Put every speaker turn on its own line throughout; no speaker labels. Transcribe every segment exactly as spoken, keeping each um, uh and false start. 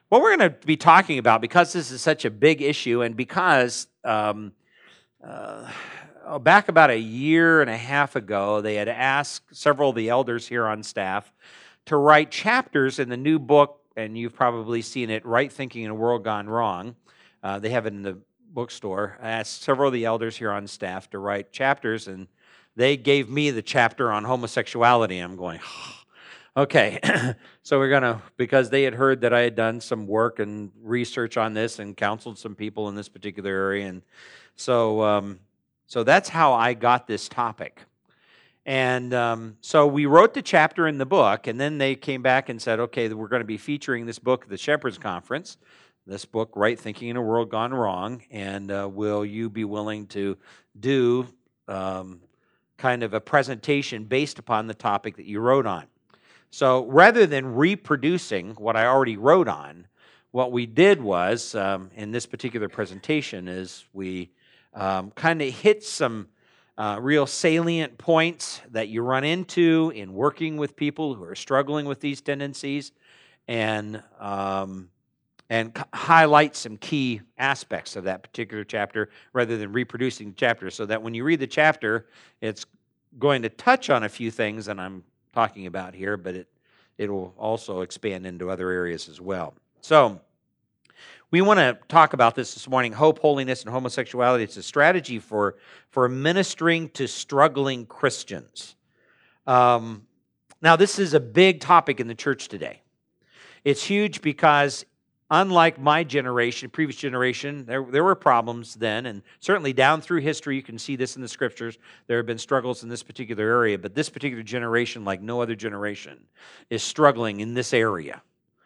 What we're going to be talking about, because this is such a big issue, and because um, uh, oh, back about a year and a half ago, they had asked several of the elders here on staff to write chapters in the new book, and you've probably seen it, Right Thinking in a World Gone Wrong. Uh, they have it in the bookstore. I asked several of the elders here on staff to write chapters, and they gave me the chapter on homosexuality. I'm going, okay, so we're going to, because they had heard that I had done some work and research on this and counseled some people in this particular area. And so um, so that's how I got this topic. And um, so we wrote the chapter in the book, and then they came back and said, okay, we're going to be featuring this book at the Shepherds Conference, this book, Right Thinking in a World Gone Wrong, and uh, will you be willing to do um, kind of a presentation based upon the topic that you wrote on? So rather than reproducing what I already wrote on, what we did was, um, in this particular presentation, is we um, kind of hit some uh, real salient points that you run into in working with people who are struggling with these tendencies, and um, and highlight some key aspects of that particular chapter rather than reproducing the chapter, so that when you read the chapter, it's going to touch on a few things that I'm talking about here, but it it will also expand into other areas as well. So we want to talk about this this morning, hope, holiness, and homosexuality. It's a strategy for, for ministering to struggling Christians. Um, now, this is a big topic in the church today. It's huge because unlike my generation, previous generation, there, there were problems then, and certainly down through history, you can see this in the scriptures. There have been struggles in this particular area, but this particular generation, like no other generation, is struggling in this area.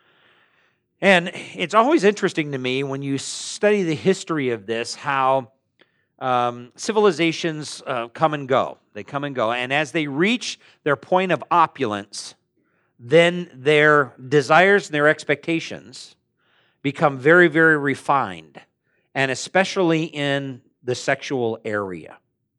And it's always interesting to me when you study the history of this, how um, civilizations uh, come and go. They come and go, and as they reach their point of opulence, then their desires and their expectations become very, very refined, and especially in the sexual area.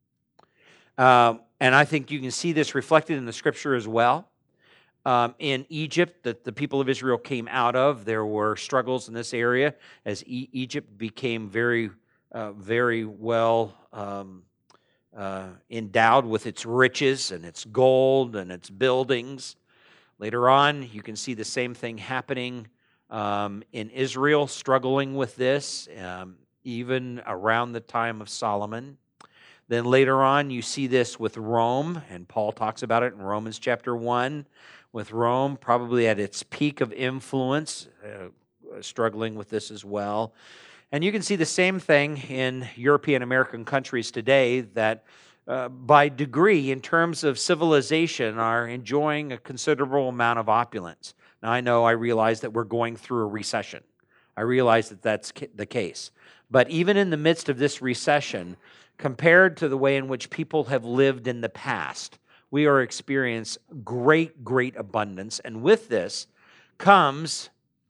Uh, and I think you can see this reflected in the scripture as well. Um, in Egypt, that the people of Israel came out of, there were struggles in this area as e- Egypt became very, uh, very well um, uh, endowed with its riches and its gold and its buildings. Later on, you can see the same thing happening Um, in Israel, struggling with this, um, even around the time of Solomon. Then later on, you see this with Rome, and Paul talks about it in Romans chapter one, with Rome probably at its peak of influence, uh, struggling with this as well. And you can see the same thing in European American countries today that uh, by degree, in terms of civilization, are enjoying a considerable amount of opulence. Now, I know, I realize that we're going through a recession. I realize that that's the case. But even in the midst of this recession, compared to the way in which people have lived in the past, we are experiencing great, great abundance. And with this comes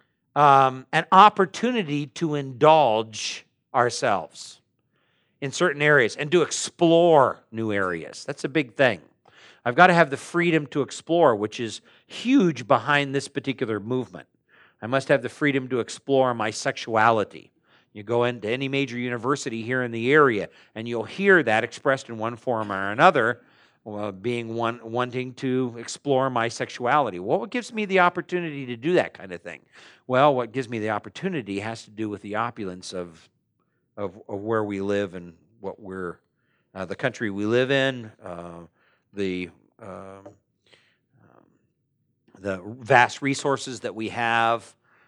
um, an opportunity to indulge ourselves in certain areas and to explore new areas. That's a big thing. I've got to have the freedom to explore, which is huge behind this particular movement. I must have the freedom to explore my sexuality. You go into any major university here in the area, and you'll hear that expressed in one form or another, uh, being one wanting to explore my sexuality. Well, what gives me the opportunity to do that kind of thing? Well, what gives me the opportunity has to do with the opulence of of, of where we live and what we're, uh, the country we live in, uh, the uh, um, the vast resources that we have,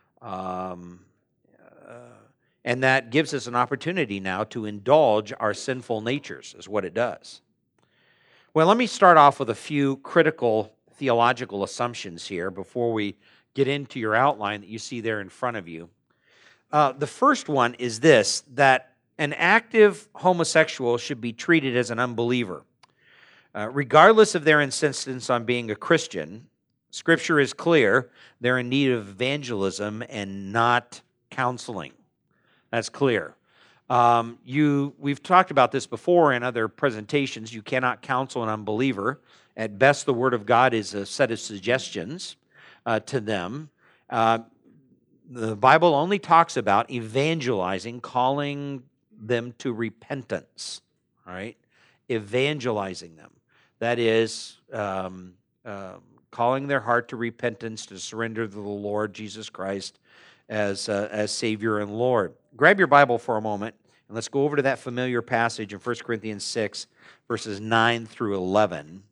um, uh, and that gives us an opportunity now to indulge our sinful natures, is what it does. Well, let me start off with a few critical theological assumptions here before we get into your outline that you see there in front of you. Uh, the first one is this, that an active homosexual should be treated as an unbeliever. Uh, regardless of their insistence on being a Christian, Scripture is clear, they're in need of evangelism and not counseling. That's clear. Um, you, we've talked about this before in other presentations. You cannot counsel an unbeliever. At best, the Word of God is a set of suggestions uh, to them. Uh, the Bible only talks about evangelizing, calling them to repentance, all right? Evangelizing them. That is, um, uh, calling their heart to repentance, to surrender to the Lord Jesus Christ as, uh, as Savior and Lord. Grab your Bible for a moment, and let's go over to that familiar passage in First Corinthians six, verses nine through eleven.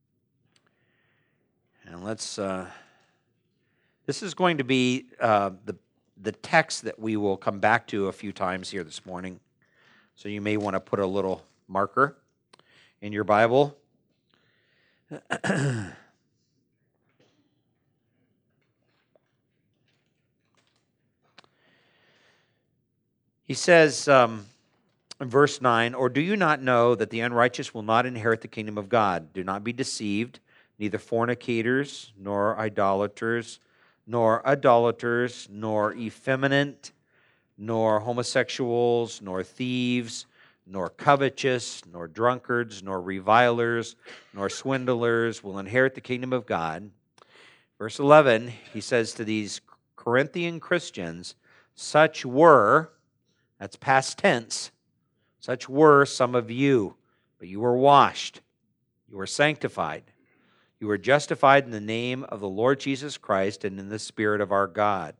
And let's, uh, this is going to be uh, the, the text that we will come back to a few times here this morning. So you may want to put a little marker in your Bible. He says um, in verse nine, "Or do you not know that the unrighteous will not inherit the kingdom of God? Do not be deceived, neither fornicators, nor idolaters, nor idolaters, nor effeminate, nor homosexuals, nor thieves, nor covetous, nor drunkards, nor revilers, nor swindlers will inherit the kingdom of God." Verse eleven, he says to these Corinthian Christians, "Such were," that's past tense, "such were some of you, but you were washed, you were sanctified, you were justified in the name of the Lord Jesus Christ and in the Spirit of our God."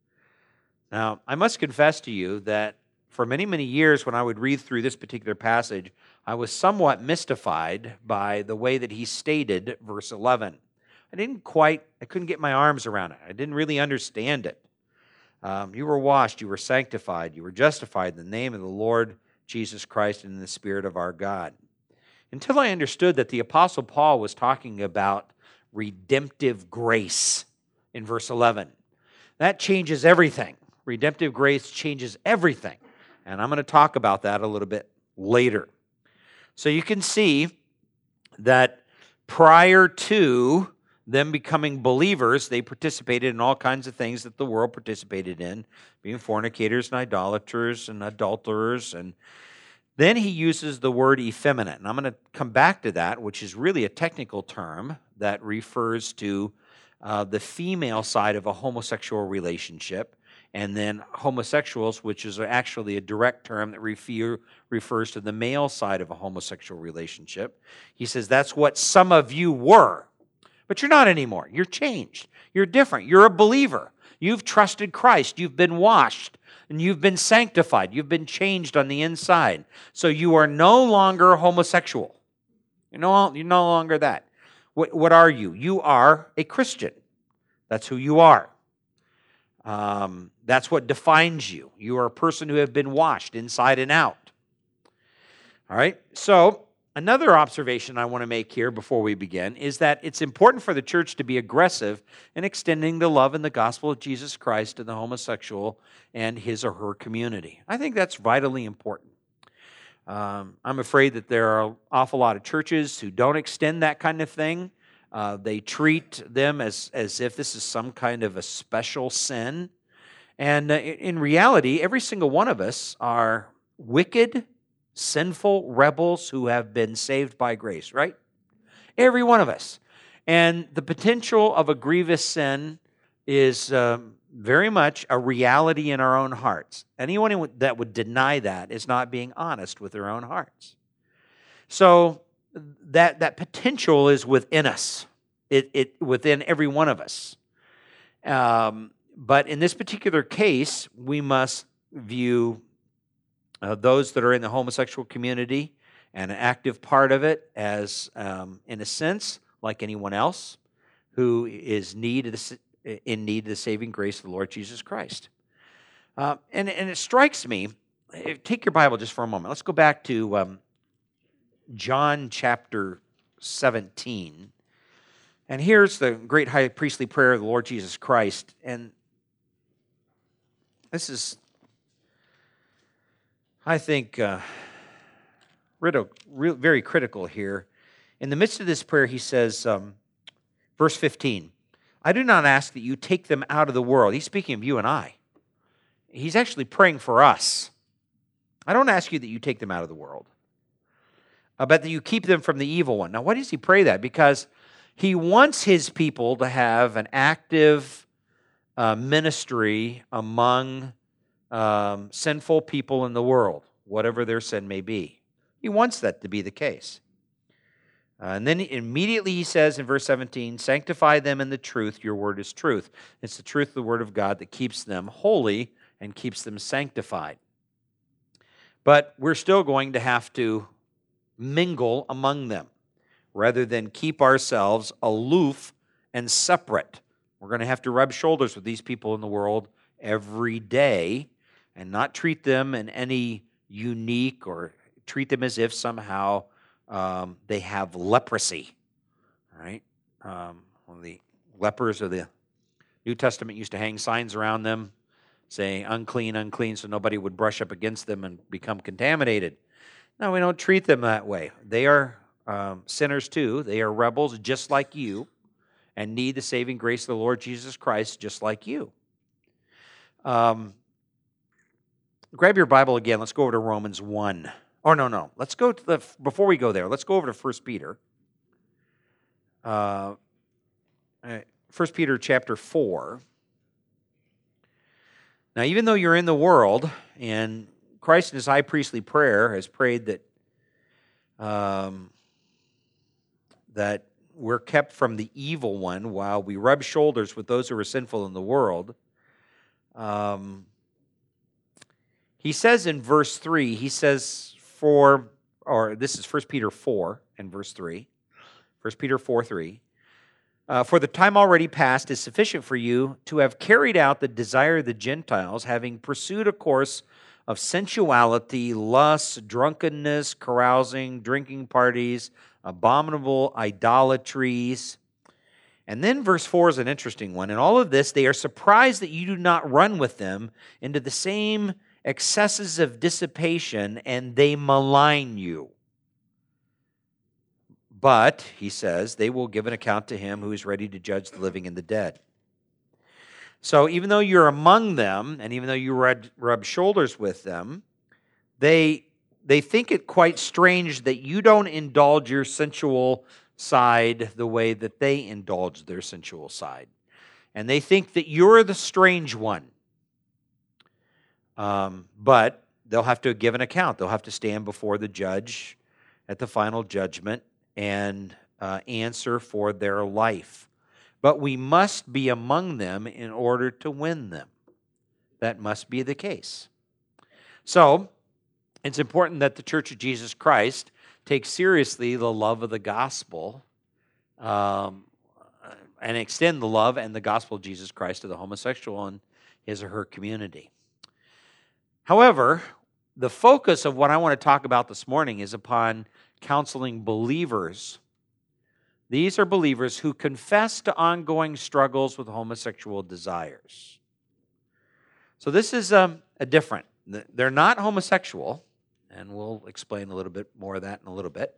Now, I must confess to you that for many, many years when I would read through this particular passage, I was somewhat mystified by the way that he stated verse eleven. I didn't quite, I couldn't get my arms around it. I didn't really understand it. Um, you were washed, you were sanctified, you were justified in the name of the Lord Jesus Christ and in the Spirit of our God. Until I understood that the Apostle Paul was talking about redemptive grace in verse eleven. That changes everything. Redemptive grace changes everything. And I'm going to talk about that a little bit later. So you can see that prior to them becoming believers, they participated in all kinds of things that the world participated in, being fornicators and idolaters and adulterers. And then he uses the word effeminate. And I'm going to come back to that, which is really a technical term that refers to uh, the female side of a homosexual relationship. And then homosexuals, which is actually a direct term that refer, refers to the male side of a homosexual relationship. He says that's what some of you were. But you're not anymore. You're changed. You're different. You're a believer. You've trusted Christ. You've been washed. And you've been sanctified. You've been changed on the inside. So you are no longer homosexual. You're no, you're no longer that. What, what are you? You are a Christian. That's who you are. Um, that's what defines you. You are a person who have been washed inside and out. All right? So another observation I want to make here before we begin is that it's important for the church to be aggressive in extending the love and the gospel of Jesus Christ to the homosexual and his or her community. I think that's vitally important. Um, I'm afraid that there are an awful lot of churches who don't extend that kind of thing. Uh, they treat them as, as if this is some kind of a special sin. And uh, in reality, every single one of us are wicked, sinful rebels who have been saved by grace, right? Every one of us. And the potential of a grievous sin is um, very much a reality in our own hearts. Anyone that would deny that is not being honest with their own hearts. So that, that potential is within us, it, it within every one of us. Um, but in this particular case, we must view Uh, those that are in the homosexual community and an active part of it as, um, in a sense, like anyone else who is need of the, in need of the saving grace of the Lord Jesus Christ. Uh, and, and it strikes me, take your Bible just for a moment. Let's go back to um, John chapter seventeen. And here's the great high priestly prayer of the Lord Jesus Christ. And this is, I think, uh, very critical here. In the midst of this prayer, he says, um, verse fifteen, "I do not ask that you take them out of the world." He's speaking of you and I. He's actually praying for us. "I don't ask you that you take them out of the world, but that you keep them from the evil one." Now, why does he pray that? Because he wants his people to have an active uh, ministry among um, sinful people in the world, whatever their sin may be. He wants that to be the case. Uh, and then immediately he says in verse seventeen, sanctify them in the truth, your word is truth. It's the truth of the word of God that keeps them holy and keeps them sanctified. But we're still going to have to mingle among them rather than keep ourselves aloof and separate. We're going to have to rub shoulders with these people in the world every day and not treat them in any unique or treat them as if somehow um, they have leprosy. All right? Um, well, the lepers of the New Testament used to hang signs around them saying unclean, unclean, so nobody would brush up against them and become contaminated. No, we don't treat them that way. They are um, sinners too. They are rebels just like you and need the saving grace of the Lord Jesus Christ just like you. Um, grab your Bible again. Let's go over to Romans one. Oh, no, no. Let's go to the, before we go there, let's go over to First Peter. Uh, First Peter chapter four. Now, even though you're in the world, and Christ in his high priestly prayer has prayed that um, that we're kept from the evil one while we rub shoulders with those who are sinful in the world. Um, he says in verse three, he says for, or this is First Peter four and verse three, First Peter four, three, Uh, for the time already past is sufficient for you to have carried out the desire of the Gentiles, having pursued a course of sensuality, lust, drunkenness, carousing, drinking parties, abominable idolatries. And then verse four is an interesting one. In all of this, they are surprised that you do not run with them into the same excesses of dissipation, and they malign you. But, he says, they will give an account to him who is ready to judge the living and the dead. So even though you're among them, and even though you rub, rub shoulders with them, they, they think it quite strange that you don't indulge your sensual side the way that they indulge their sensual side. And they think that you're the strange one. Um, but they'll have to give an account. They'll have to stand before the judge at the final judgment and uh, answer for their life. But we must be among them in order to win them. That must be the case. So, it's important that the Church of Jesus Christ takes seriously the love of the gospel um, and extend the love and the gospel of Jesus Christ to the homosexual in his or her community. However, the focus of what I want to talk about this morning is upon counseling believers. These are believers who confess to ongoing struggles with homosexual desires. So this is um, a different. They're not homosexual, and we'll explain a little bit more of that in a little bit.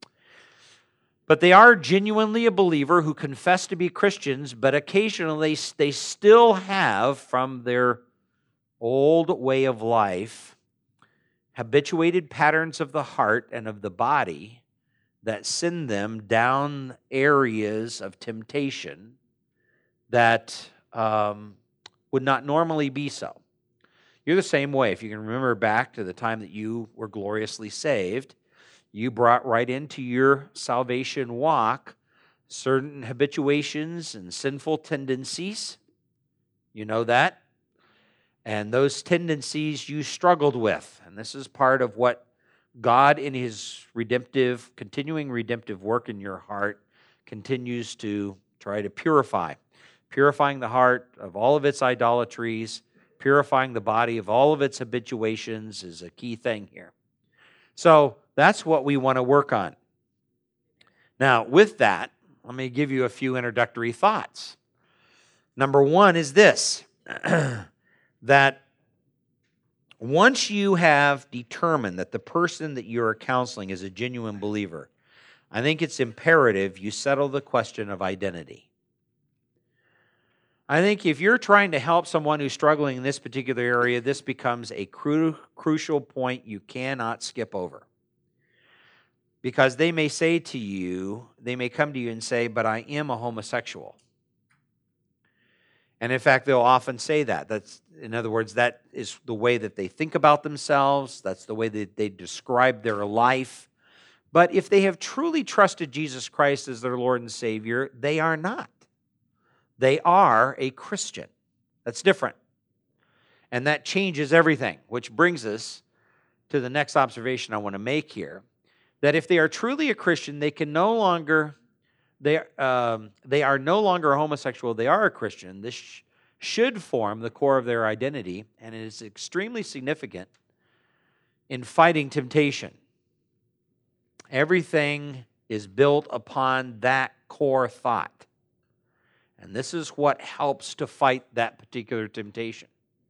But they are genuinely a believer who confess to be Christians, but occasionally they still have, from their old way of life, habituated patterns of the heart and of the body that send them down areas of temptation that um, would not normally be so. You're the same way. If you can remember back to the time that you were gloriously saved, you brought right into your salvation walk certain habituations and sinful tendencies. You know that? And those tendencies you struggled with. And this is part of what God in his redemptive, continuing redemptive work in your heart continues to try to purify. Purifying the heart of all of its idolatries, purifying the body of all of its habituations is a key thing here. So that's what we want to work on. Now, with that, let me give you a few introductory thoughts. Number one is this. That once you have determined that the person that you're counseling is a genuine believer, I think it's imperative you settle the question of identity. I think if you're trying to help someone who's struggling in this particular area, this becomes a cru- crucial point you cannot skip over. Because they may say to you, they may come to you and say, but I am a homosexual. And in fact, they'll often say that. That's, in other words, that is the way that they think about themselves. That's the way that they describe their life. But if they have truly trusted Jesus Christ as their Lord and Savior, they are not. They are a Christian. That's different. And that changes everything, which brings us to the next observation I want to make here, that if they are truly a Christian, they can no longer, they, um, they are no longer a homosexual, they are a Christian. This sh- should form the core of their identity, and it is extremely significant in fighting temptation. Everything is built upon that core thought. And this is what helps to fight that particular temptation.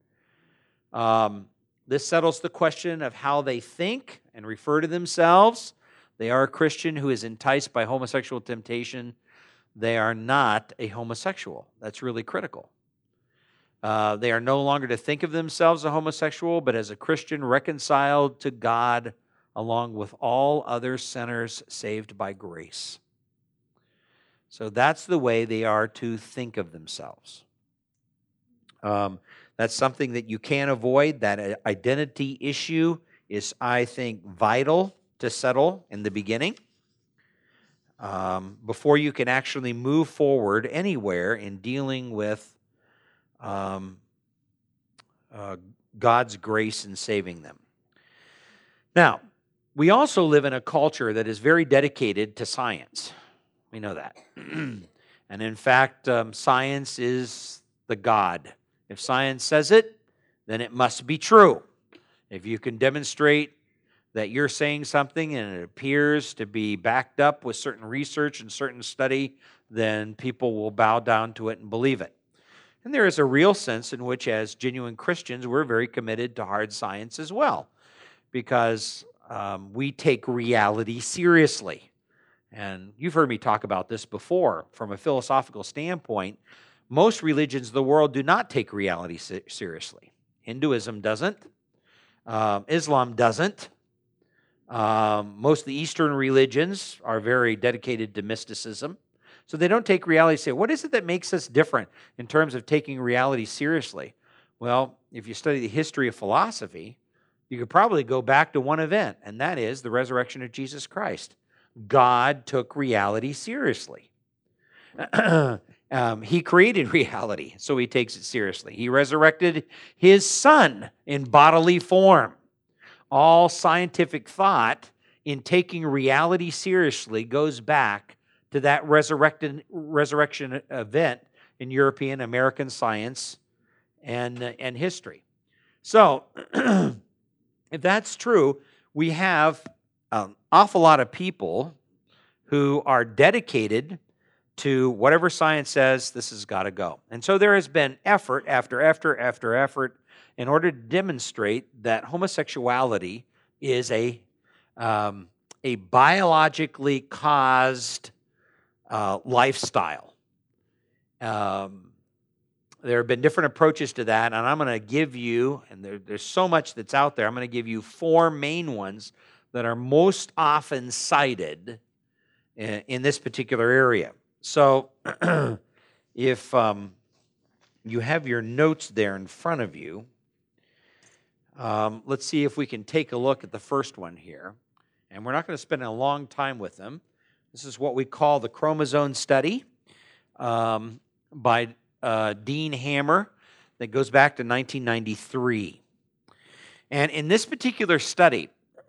Um, this settles the question of how they think and refer to themselves. They are a Christian who is enticed by homosexual temptation. They are not a homosexual. That's really critical. Uh, they are no longer to think of themselves as a homosexual, but as a Christian reconciled to God along with all other sinners saved by grace. So that's the way they are to think of themselves. Um, that's something that you can't avoid. That identity issue is, I think, vital to settle in the beginning um, before you can actually move forward anywhere in dealing with um, uh, God's grace in saving them. Now, we also live in a culture that is very dedicated to science. We know that. And in fact, um, science is the God. If science says it, then it must be true. If you can demonstrate that you're saying something and it appears to be backed up with certain research and certain study, then people will bow down to it and believe it. And there is a real sense in which, as genuine Christians, we're very committed to hard science as well, because um, we take reality seriously. And you've heard me talk about this before. From a philosophical standpoint, most religions of the world do not take reality seriously. Hinduism doesn't. Um, Islam doesn't. Um, most of the Eastern religions are very dedicated to mysticism. So they don't take reality seriously. What is it that makes us different in terms of taking reality seriously? Well, if you study the history of philosophy, you could probably go back to one event, and that is the resurrection of Jesus Christ. God took reality seriously. um, he created reality, so he takes it seriously. He resurrected his son in bodily form. All scientific thought in taking reality seriously goes back to that resurrected, resurrection event in European, American science and, uh, and history. So, if that's true, we have an awful lot of people who are dedicated to whatever science says, this has got to go. And so there has been effort after effort after effort in order to demonstrate that homosexuality is a, um, a biologically caused uh, lifestyle. Um, there have been different approaches to that, and I'm going to give you, and there, there's so much that's out there, I'm going to give you four main ones that are most often cited in, in this particular area. So if um, you have your notes there in front of you, um, let's see if we can take a look at the first one here. And we're not going to spend a long time with them. This is what we call the chromosome study um, by uh, Dean Hammer that goes back to nineteen ninety-three. And in this particular study,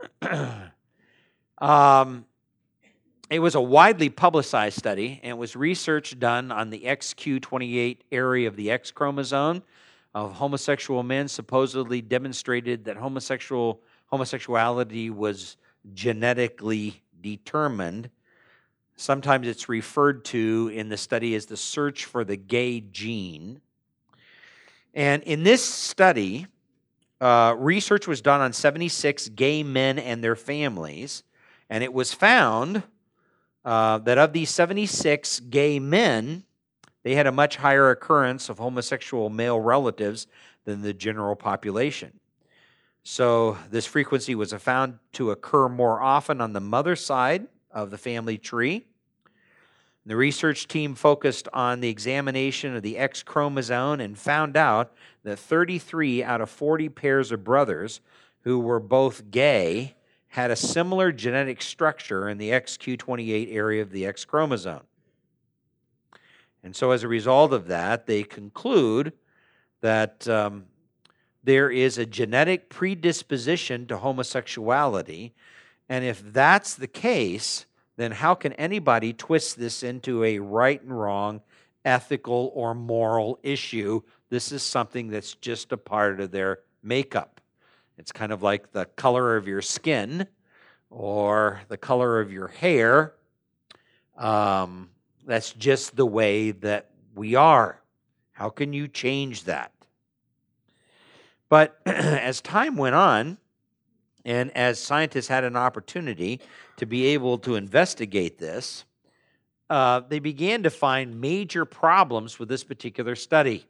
um, it was a widely publicized study, and it was research done on the X Q twenty-eight area of the X chromosome of homosexual men. Supposedly demonstrated that homosexual homosexuality was genetically determined. Sometimes it's referred to in the study as the search for the gay gene. And in this study, uh, research was done on seventy-six gay men and their families, and it was found uh, that of these seventy-six gay men, they had a much higher occurrence of homosexual male relatives than the general population. So this frequency was found to occur more often on the mother's side of the family tree. The research team focused on the examination of the X chromosome and found out that thirty-three out of forty pairs of brothers who were both gay had a similar genetic structure in the X Q twenty-eight area of the X chromosome. And so as a result of that, they conclude that um, there is a genetic predisposition to homosexuality, and if that's the case, then how can anybody twist this into a right and wrong ethical or moral issue? This is something that's just a part of their makeup. It's kind of like the color of your skin or the color of your hair. Um, that's just the way that we are. How can you change that? But as time went on, and as scientists had an opportunity to be able to investigate this, uh, they began to find major problems with this particular study.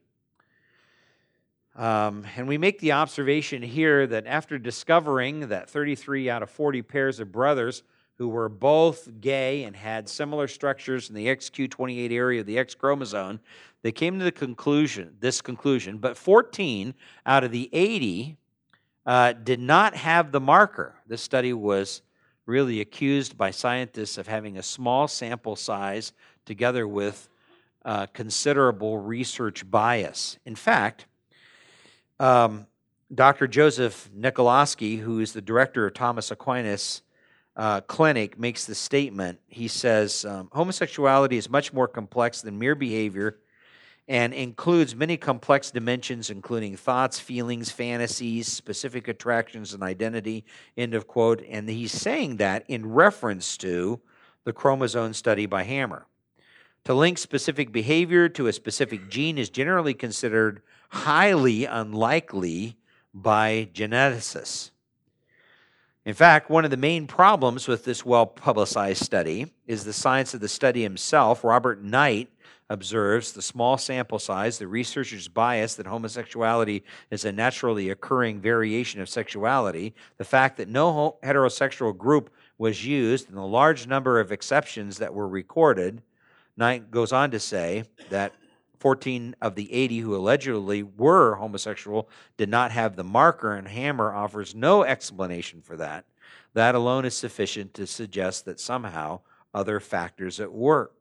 Um, and we make the observation here that after discovering that thirty-three out of forty pairs of brothers who were both gay and had similar structures in the X Q twenty-eight area of the X chromosome, they came to the conclusion, this conclusion, but fourteen out of the eighty uh, did not have the marker. This study was really accused by scientists of having a small sample size together with uh, considerable research bias. In fact, um, Doctor Joseph Nikolowski, who is the director of Thomas Aquinas uh, Clinic, makes the statement. He says, um, homosexuality is much more complex than mere behavior and includes many complex dimensions, including thoughts, feelings, fantasies, specific attractions, and identity, end of quote. And he's saying that in reference to the chromosome study by Hammer. To link specific behavior to a specific gene is generally considered highly unlikely by geneticists. In fact, one of the main problems with this well-publicized study is the science of the study himself. Robert Knight observes the small sample size, the researcher's bias that homosexuality is a naturally occurring variation of sexuality, the fact that no heterosexual group was used, and the large number of exceptions that were recorded. Knight goes on to say that fourteen of the eighty who allegedly were homosexual did not have the marker, and Hammer offers no explanation for that. That alone is sufficient to suggest that somehow other factors at work.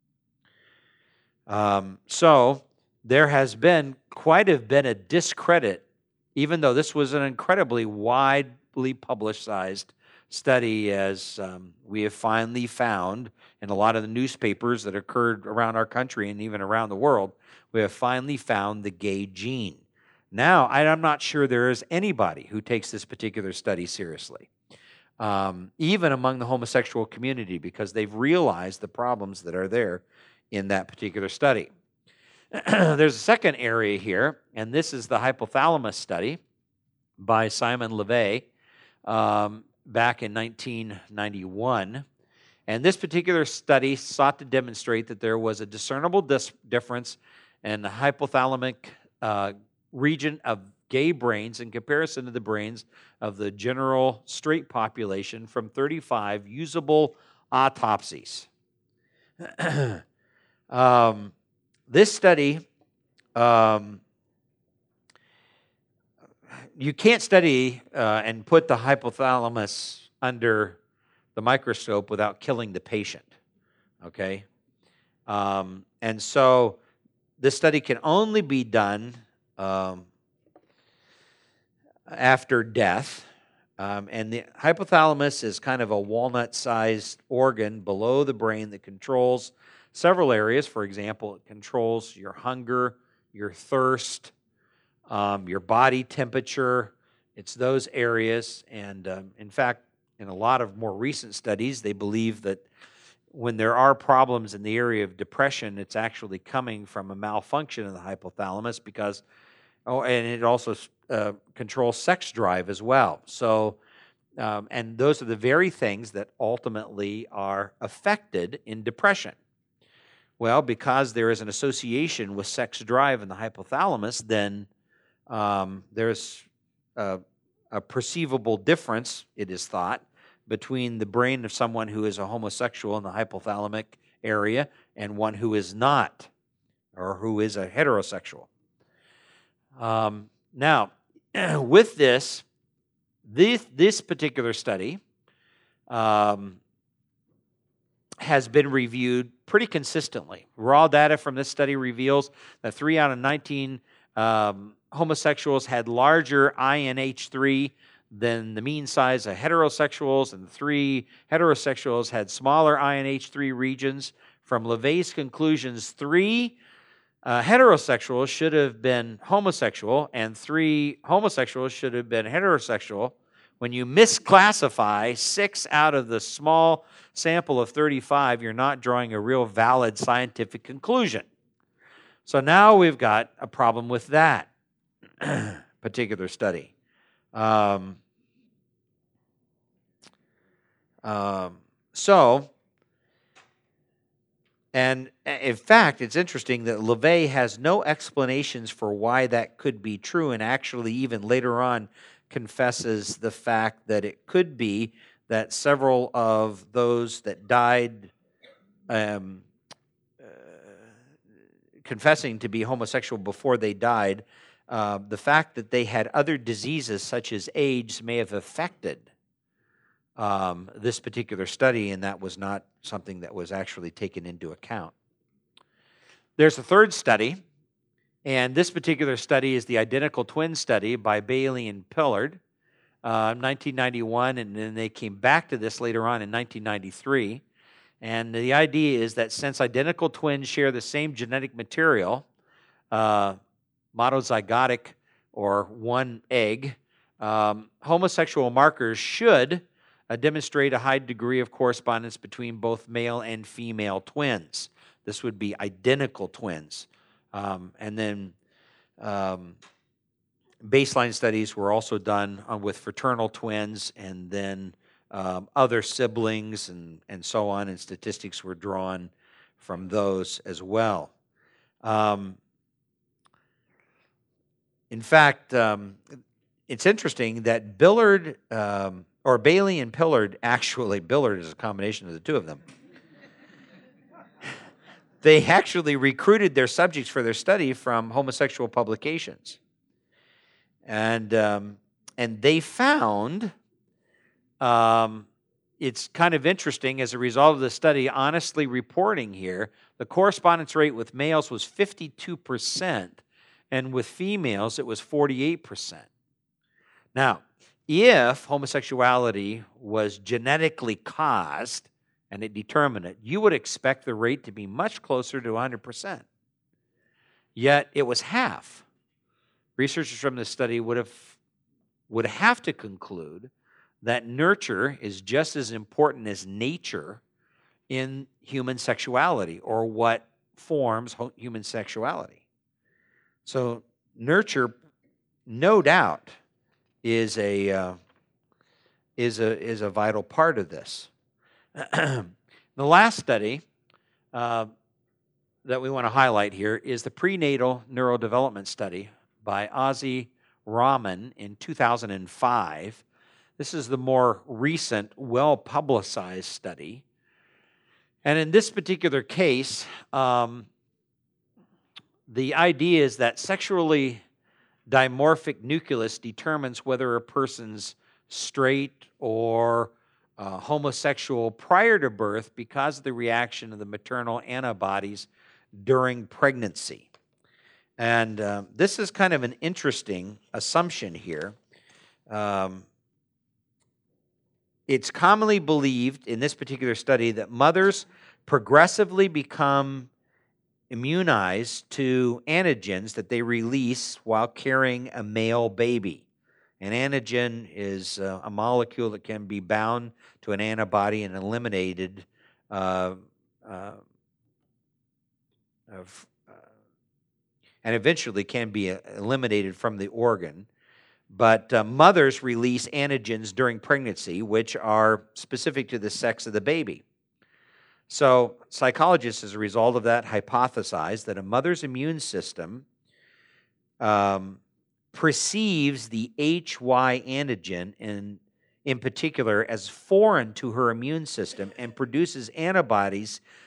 Um, so there has been quite a bit of discredit, even though this was an incredibly widely publicized study, as um, we have finally found in a lot of the newspapers that occurred around our country and even around the world, we have finally found the gay gene. Now, I'm not sure there is anybody who takes this particular study seriously, um, even among the homosexual community, because they've realized the problems that are there in that particular study. There's a second area here, and this is the hypothalamus study by Simon LeVay um, back in nineteen ninety-one. And this particular study sought to demonstrate that there was a discernible dis- difference in the hypothalamic uh, region of gay brains in comparison to the brains of the general straight population from thirty-five usable autopsies. Um, this study, um, you can't study uh, and put the hypothalamus under the microscope without killing the patient, okay? Um, and so this study can only be done um, after death. Um, and the hypothalamus is kind of a walnut-sized organ below the brain that controls several areas. For example, it controls your hunger, your thirst, um, your body temperature. It's those areas. And um, in fact, in a lot of more recent studies, they believe that when there are problems in the area of depression, it's actually coming from a malfunction of the hypothalamus because, oh, and it also uh, controls sex drive as well. So, um, and those are the very things that ultimately are affected in depression. Well, because there is an association with sex drive in the hypothalamus, then um, there's a, a perceivable difference, it is thought, between the brain of someone who is a homosexual in the hypothalamic area and one who is not, or who is a heterosexual. Um, now, with this, this, this particular study um, has been reviewed pretty consistently. Raw data from this study reveals that three out of nineteen um, homosexuals had larger I N H three than the mean size of heterosexuals, and three heterosexuals had smaller I N H three regions. From LeVay's conclusions, three uh, heterosexuals should have been homosexual, and three homosexuals should have been heterosexual. When you misclassify six out of the small sample of thirty-five, you're not drawing a real valid scientific conclusion. So now we've got a problem with that particular study. Um, um, so, and in fact, it's interesting that LeVay has no explanations for why that could be true, and actually even later on confesses the fact that it could be that several of those that died um, uh, confessing to be homosexual before they died, uh, the fact that they had other diseases such as AIDS may have affected um, this particular study, and that was not something that was actually taken into account. There's a third study, and this particular study is the identical twin study by Bailey and Pillard, uh, nineteen ninety-one, and then they came back to this later on in nineteen ninety-three. And the idea is that since identical twins share the same genetic material, uh, monozygotic or one egg, um, homosexual markers should uh, demonstrate a high degree of correspondence between both male and female twins. This would be identical twins. Um, and then um, baseline studies were also done on, with fraternal twins, and then um, other siblings and, and so on, and statistics were drawn from those as well. Um, in fact, um, it's interesting that Billard, um, or Bailey and Pillard, actually, Billard is a combination of the two of them. They actually recruited their subjects for their study from homosexual publications. And, um, and they found, um, it's kind of interesting, as a result of the study, honestly reporting here, the correspondence rate with males was fifty-two percent, and with females it was forty-eight percent. Now, if homosexuality was genetically caused, and it determined it, you would expect the rate to be much closer to one hundred percent. Yet it was half. Researchers from this study would have, would have to conclude that nurture is just as important as nature in human sexuality, or what forms human sexuality. So nurture, no doubt, is a, uh, is a, is a vital part of this. The last study uh, that we want to highlight here is the prenatal neurodevelopment study by Ozzy Rahman in two thousand five. This is the more recent, well-publicized study. And in this particular case, um, the idea is that sexually dimorphic nucleus determines whether a person's straight or Uh, homosexual prior to birth because of the reaction of the maternal antibodies during pregnancy. And uh, this is kind of an interesting assumption here. Um, it's commonly believed in this particular study that mothers progressively become immunized to antigens that they release while carrying a male baby. An antigen is uh, a molecule that can be bound to an antibody and eliminated, uh, uh, of, uh, and eventually can be eliminated from the organ. But uh, mothers release antigens during pregnancy, which are specific to the sex of the baby. So psychologists, as a result of that, hypothesize that a mother's immune system um, perceives the H Y antigen in, in particular as foreign to her immune system and produces antibodies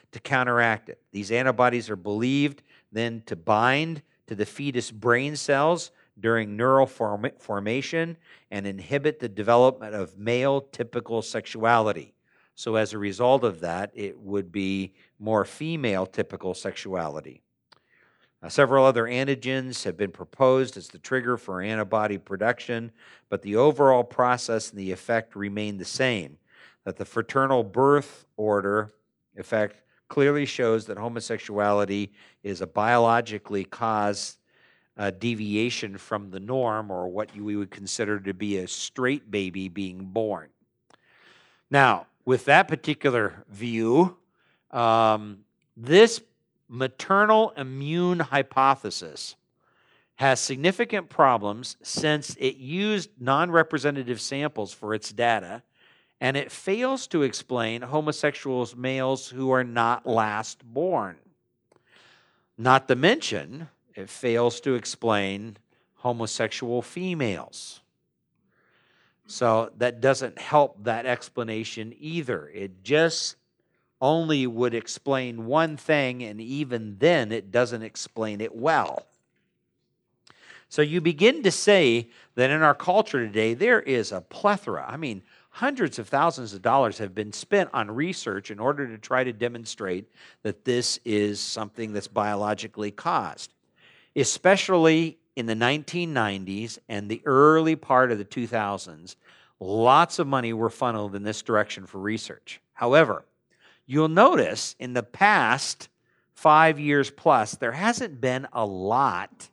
to counteract it. These antibodies are believed then to bind to the fetus brain cells during neural form formation and inhibit the development of male typical sexuality. So as a result of that, it would be more female typical sexuality. Uh, several other antigens have been proposed as the trigger for antibody production, but the overall process and the effect remain the same, that the fraternal birth order effect clearly shows that homosexuality is a biologically caused uh, deviation from the norm, or what we would consider to be a straight baby being born. Now, with that particular view, um, this maternal immune hypothesis has significant problems since it used non-representative samples for its data, and it fails to explain homosexual males who are not last born. Not to mention, it fails to explain homosexual females. So that doesn't help that explanation either. It just only would explain one thing, and even then it doesn't explain it well. So you begin to say that in our culture today, there is a plethora. I mean, hundreds of thousands of dollars have been spent on research in order to try to demonstrate that this is something that's biologically caused, especially in the nineteen nineties and the early part of the two thousands. Lots of money were funneled in this direction for research. However, you'll notice in the past five years plus, there hasn't been a lot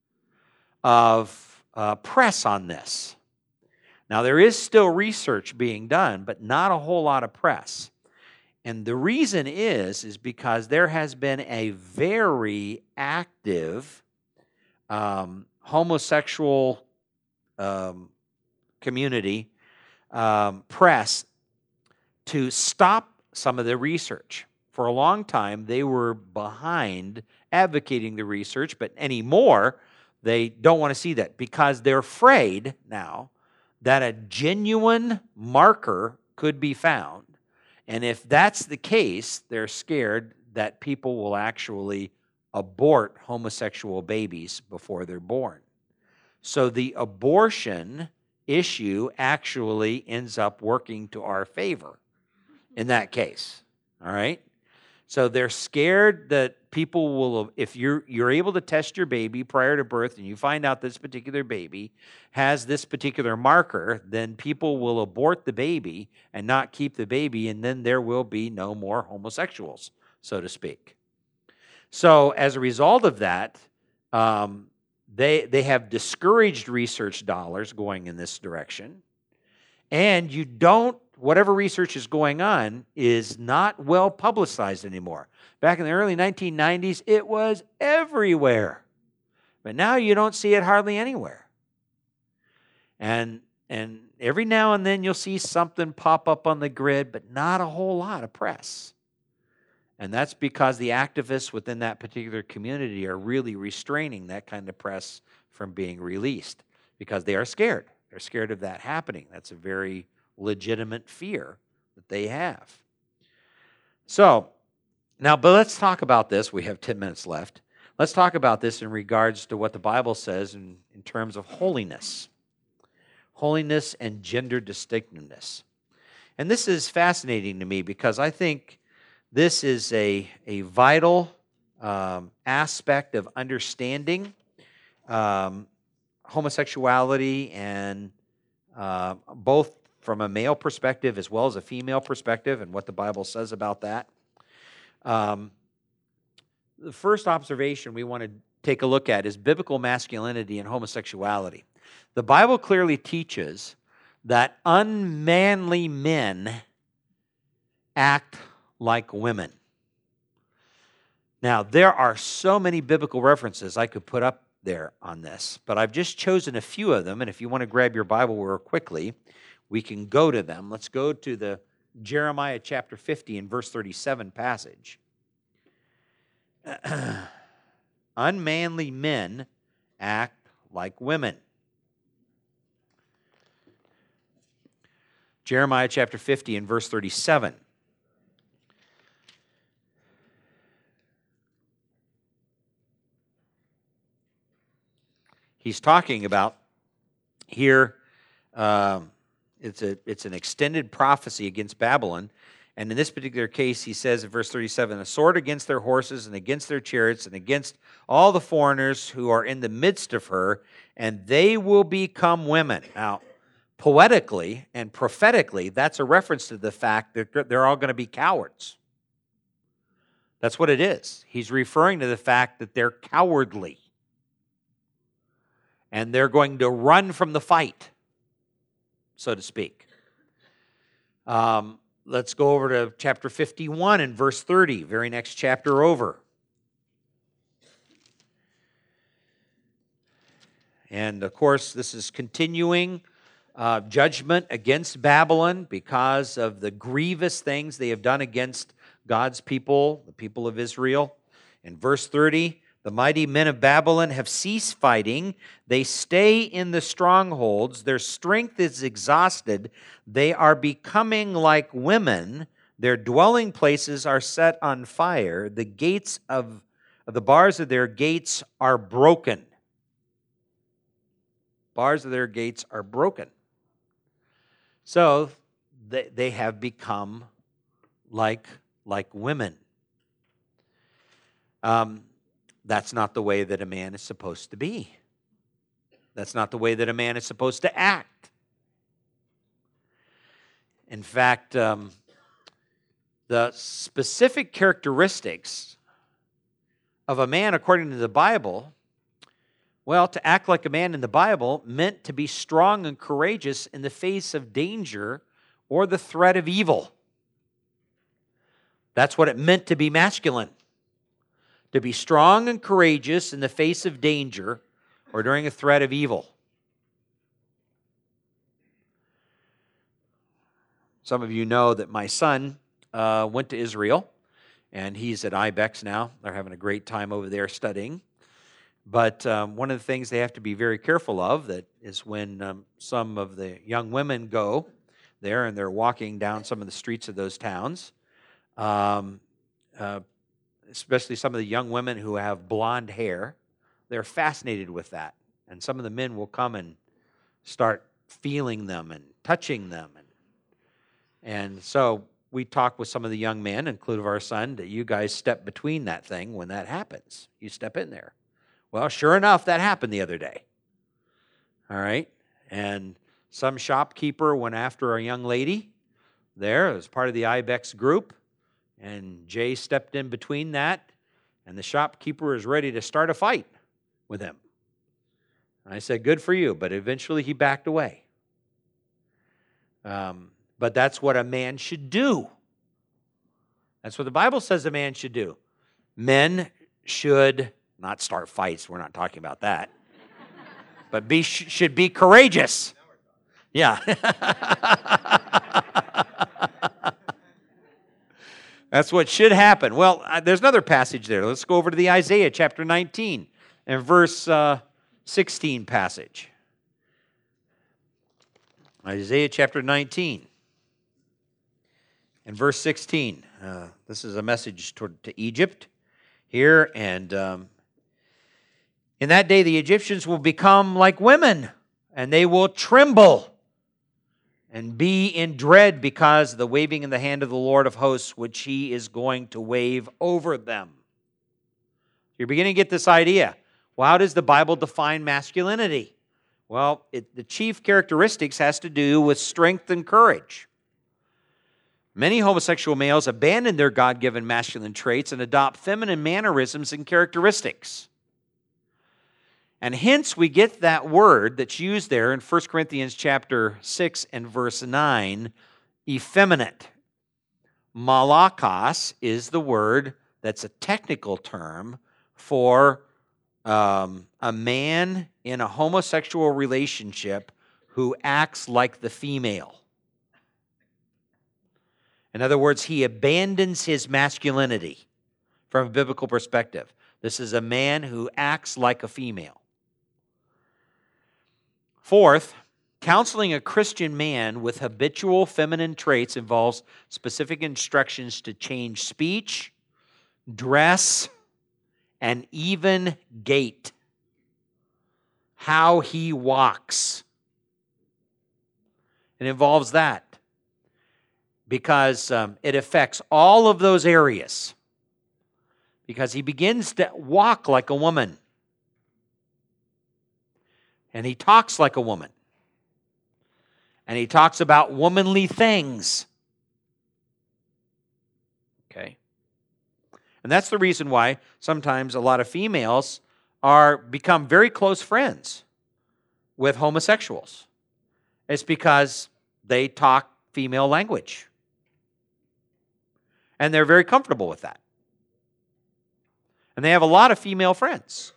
of uh, press on this. Now, there is still research being done, but not a whole lot of press. And the reason is, is because there has been a very active um, homosexual um, community um, press to stop some of the research. For a long time, they were behind advocating the research, but anymore, they don't want to see that because they're afraid now that a genuine marker could be found. And if that's the case, they're scared that people will actually abort homosexual babies before they're born. So the abortion issue actually ends up working to our favor in that case. All right? So they're scared that people will, if you're you're able to test your baby prior to birth and you find out this particular baby has this particular marker, then people will abort the baby and not keep the baby, and then there will be no more homosexuals, so to speak. So as a result of that, um, they they have discouraged research dollars going in this direction, and you don't. Whatever research is going on is not well publicized anymore. Back in the early nineteen nineties, it was everywhere. But now you don't see it hardly anywhere. And, and every now and then you'll see something pop up on the grid, but not a whole lot of press. And that's because the activists within that particular community are really restraining that kind of press from being released because they are scared. They're scared of that happening. That's a very legitimate fear that they have. So, now, but let's talk about this. We have ten minutes left. Let's talk about this in regards to what the Bible says in, in terms of holiness. Holiness and gender distinctiveness. And this is fascinating to me because I think this is a, a vital um, aspect of understanding um, homosexuality and uh, both from a male perspective as well as a female perspective and what the Bible says about that. Um, the first observation we want to take a look at is biblical masculinity and homosexuality. The Bible clearly teaches that unmanly men act like women. Now, there are so many biblical references I could put up there on this, but I've just chosen a few of them, and if you want to grab your Bible real quickly, we can go to them. Let's go to the Jeremiah chapter fifty and verse thirty-seven passage. Unmanly men act like women. Jeremiah chapter fifty and verse thirty-seven. he's talking about here, um, it's a it's an extended prophecy against Babylon. And in this particular case, he says in verse thirty-seven, a sword against their horses and against their chariots and against all the foreigners who are in the midst of her, and they will become women. Now, poetically and prophetically, that's a reference to the fact that they're all going to be cowards. That's what it is. He's referring to the fact that they're cowardly. And they're going to run from the fight, so to speak. Um, let's go over to chapter fifty-one and verse thirty, very next chapter over. And of course, this is continuing uh, judgment against Babylon because of the grievous things they have done against God's people, the people of Israel. In verse thirty, the mighty men of Babylon have ceased fighting. They stay in the strongholds. Their strength is exhausted. They are becoming like women. Their dwelling places are set on fire. The gates of, the bars of their gates are broken. Bars of their gates are broken. So they, they have become like, like women. Um, That's not the way that a man is supposed to be. That's not the way that a man is supposed to act. In fact, um, the specific characteristics of a man according to the Bible, well, to act like a man in the Bible meant to be strong and courageous in the face of danger or the threat of evil. That's what it meant to be masculine. To be strong and courageous in the face of danger or during a threat of evil. Some of you know that my son uh, went to Israel, and he's at I B E X now. They're having a great time over there studying. But um, one of the things they have to be very careful of that is when um, some of the young women go there and they're walking down some of the streets of those towns, um, uh, especially some of the young women who have blonde hair, they're fascinated with that. And some of the men will come and start feeling them and touching them. And, and so we talk with some of the young men, including our son, that you guys step between that thing when that happens. You step in there. Well, sure enough, that happened the other day. All right? And some shopkeeper went after a young lady there as part of the I B E X group. And Jay stepped in between that, and the shopkeeper is ready to start a fight with him. And I said, good for you, but eventually he backed away. Um, but that's what a man should do. That's what the Bible says a man should do. Men should not start fights. We're not talking about that. But be should be courageous. Yeah. That's what should happen. Well, uh, there's another passage there. Let's go over to the Isaiah chapter nineteen and verse uh, sixteen passage. Isaiah chapter nineteen and verse sixteen. Uh, this is a message toward, to Egypt here. And um, in that day the Egyptians will become like women, and they will tremble and be in dread because of the waving in the hand of the Lord of hosts, which he is going to wave over them. You're beginning to get this idea. Well, how does the Bible define masculinity? Well, it, the chief characteristics has to do with strength and courage. Many homosexual males abandon their God-given masculine traits and adopt feminine mannerisms and characteristics. And hence we get that word that's used there in First Corinthians chapter six and verse nine, effeminate. Malakos is the word that's a technical term for um, a man in a homosexual relationship who acts like the female. In other words, he abandons his masculinity from a biblical perspective. This is a man who acts like a female. Fourth, counseling a Christian man with habitual feminine traits involves specific instructions to change speech, dress, and even gait. how he walks. It involves that because um, it affects all of those areas. Because he begins to walk like a woman. And he talks like a woman. And he talks about womanly things. Okay? And that's the reason why sometimes a lot of females are become very close friends with homosexuals. It's because they talk female language. And they're very comfortable with that. And they have a lot of female friends.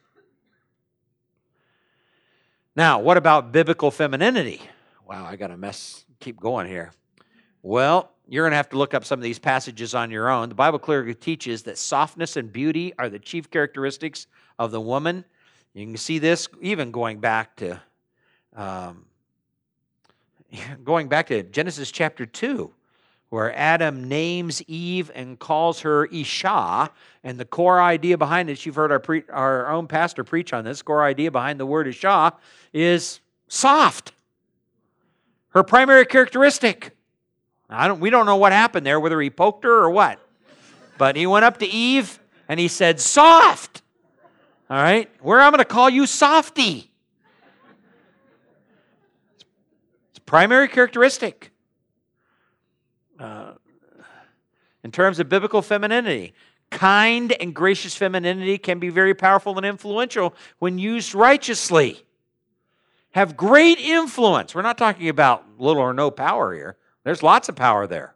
Now, what about biblical femininity? Wow, I got to mess, keep going here. Well, you're going to have to look up some of these passages on your own. The Bible clearly teaches that softness and beauty are the chief characteristics of the woman. You can see this even going back to um, going back to Genesis chapter two, where Adam names Eve and calls her Isha, and the core idea behind it, you've heard our, pre- our own pastor preach on this, core idea behind the word Isha is soft. Her primary characteristic. I don't, we don't know what happened there, whether he poked her or what. But he went up to Eve and he said, soft. All right? Where I'm going to call you softy. It's a primary characteristic. Uh, in terms of biblical femininity, kind and gracious femininity can be very powerful and influential when used righteously. Have great influence. We're not talking about little or no power here. There's lots of power there.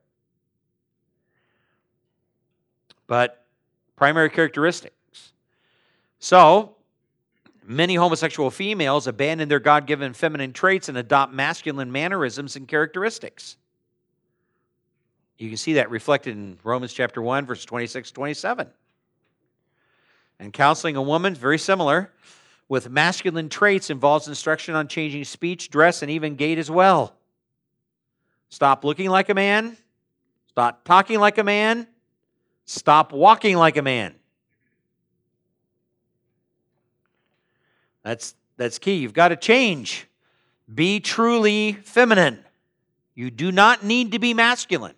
But primary characteristics. So, many homosexual females abandon their God-given feminine traits and adopt masculine mannerisms and characteristics. You can see that reflected in Romans chapter one, verses twenty-six to twenty-seven. And counseling a woman, very similar, with masculine traits involves instruction on changing speech, dress, and even gait as well. Stop looking like a man. Stop talking like a man. Stop walking like a man. That's, that's key. You've got to change. Be truly feminine. You do not need to be masculine.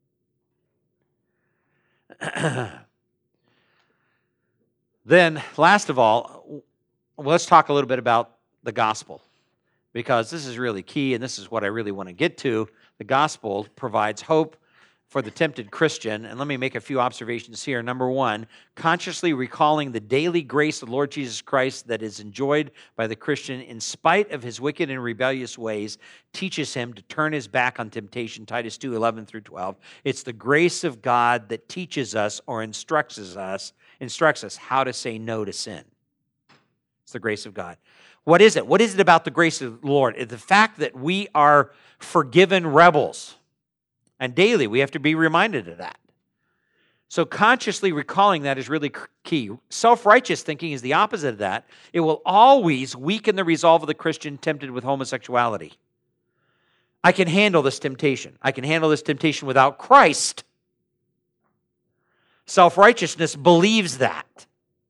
Then, last of all, let's talk a little bit about the gospel, because this is really key, and this is what I really want to get to. The gospel provides hope for the tempted Christian, and let me make a few observations here. Number one, consciously recalling the daily grace of the Lord Jesus Christ that is enjoyed by the Christian in spite of his wicked and rebellious ways teaches him to turn his back on temptation, Titus two, eleven through twelve. It's the grace of God that teaches us or instructs us, instructs us how to say no to sin. It's the grace of God. What is it? What is it about the grace of the Lord? It's the fact that we are forgiven rebels. And daily, we have to be reminded of that. So consciously recalling that is really key. Self-righteous thinking is the opposite of that. It will always weaken the resolve of the Christian tempted with homosexuality. I can handle this temptation. I can handle this temptation without Christ. Self-righteousness believes that.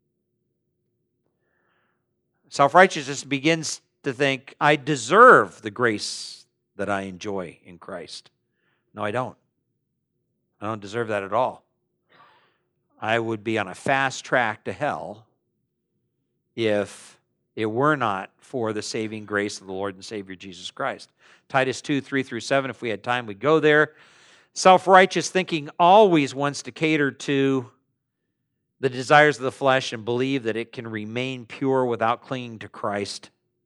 Self-righteousness begins to think, I deserve the grace that I enjoy in Christ. No, I don't. I don't deserve that at all. I would be on a fast track to hell if it were not for the saving grace of the Lord and Savior Jesus Christ. Titus two, three through seven, if we had time, we'd go there. Self-righteous thinking always wants to cater to the desires of the flesh and believe that it can remain pure without clinging to Christ.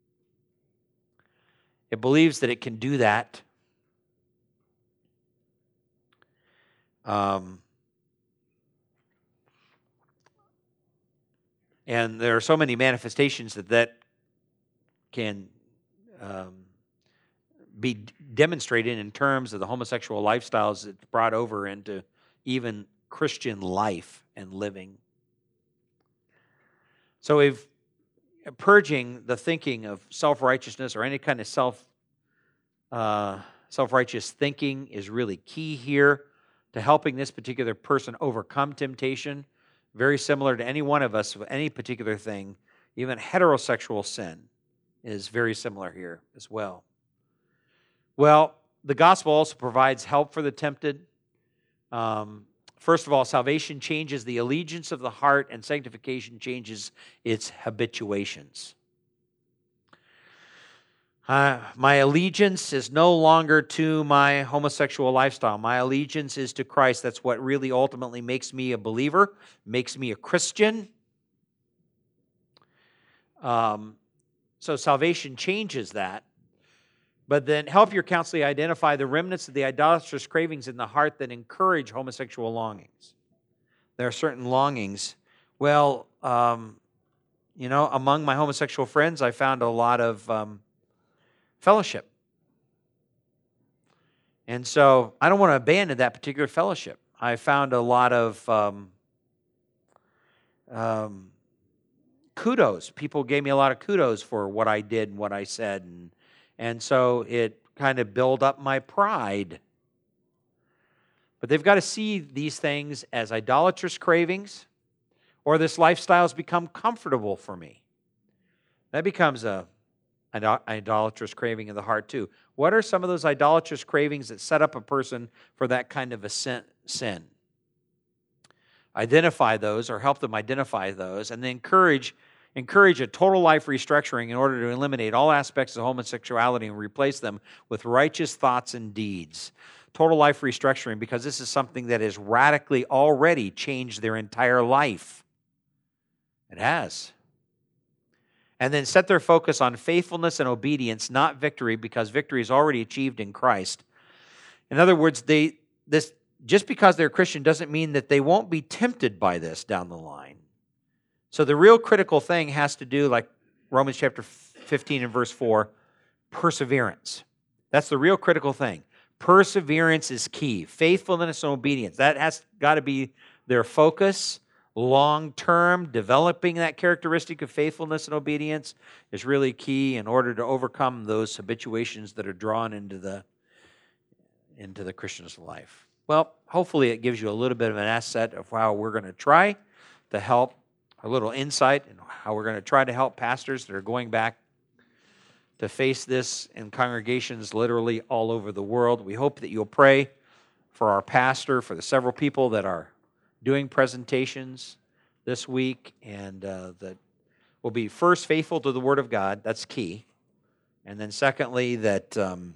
It believes that it can do that. Um, and there are so many manifestations that that can um, be demonstrated in terms of the homosexual lifestyles that's brought over into even Christian life and living. So if purging the thinking of self-righteousness or any kind of self uh, self-righteous thinking is really key here to helping this particular person overcome temptation, very similar to any one of us with any particular thing, even heterosexual sin is very similar here as well. Well, the gospel also provides help for the tempted. Um, first of all, salvation changes the allegiance of the heart, and sanctification changes its habituations. Uh, my allegiance is no longer to my homosexual lifestyle. My allegiance is to Christ. That's what really ultimately makes me a believer, makes me a Christian. Um, so salvation changes that. But then help your counselee identify the remnants of the idolatrous cravings in the heart that encourage homosexual longings. There are certain longings. Well, um, you know, among my homosexual friends, I found a lot of um, fellowship. And so I don't want to abandon that particular fellowship. I found a lot of um, um, kudos. People gave me a lot of kudos for what I did and what I said. And, and so it kind of built up my pride. But they've got to see these things as idolatrous cravings, or this lifestyle has become comfortable for me. That becomes a an idolatrous craving in the heart too. What are some of those idolatrous cravings that set up a person for that kind of a sin? Identify those, or help them identify those, and then encourage encourage a total life restructuring in order to eliminate all aspects of homosexuality and replace them with righteous thoughts and deeds. Total life restructuring, because this is something that has radically already changed their entire life. It has. And then set their focus on faithfulness and obedience, not victory, because victory is already achieved in Christ. In other words, they this just because they're Christian doesn't mean that they won't be tempted by this down the line. So the real critical thing has to do, like Romans chapter fifteen and verse four, perseverance. That's the real critical thing. Perseverance is key. Faithfulness and obedience. That has got to be their focus. Long-term, developing that characteristic of faithfulness and obedience is really key in order to overcome those habituations that are drawn into the into the Christian's life. Well, hopefully it gives you a little bit of an asset of how we're going to try to help, a little insight in how we're going to try to help pastors that are going back to face this in congregations literally all over the world. We hope that you'll pray for our pastor, for the several people that are doing presentations this week, and uh, that will be first faithful to the Word of God. That's key. And then secondly, that um,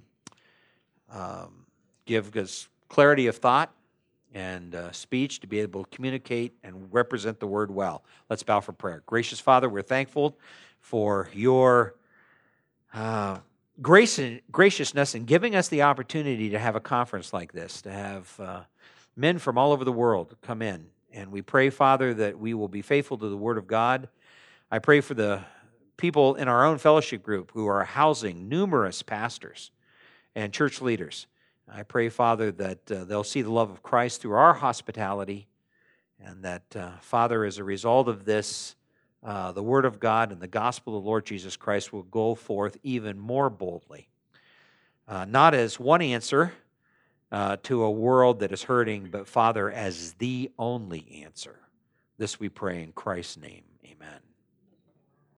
um, give us clarity of thought and uh, speech to be able to communicate and represent the Word well. Let's bow for prayer. Gracious Father, we're thankful for your uh, grace and graciousness in giving us the opportunity to have a conference like this, to have uh, men from all over the world come in. And we pray, Father, that we will be faithful to the Word of God. I pray for the people in our own fellowship group who are housing numerous pastors and church leaders. I pray, Father, that uh, they'll see the love of Christ through our hospitality, and that, uh, Father, as a result of this, uh, the Word of God and the gospel of the Lord Jesus Christ will go forth even more boldly. Uh, not as one answer, Uh, to a world that is hurting, but Father, as the only answer. This we pray in Christ's name. Amen.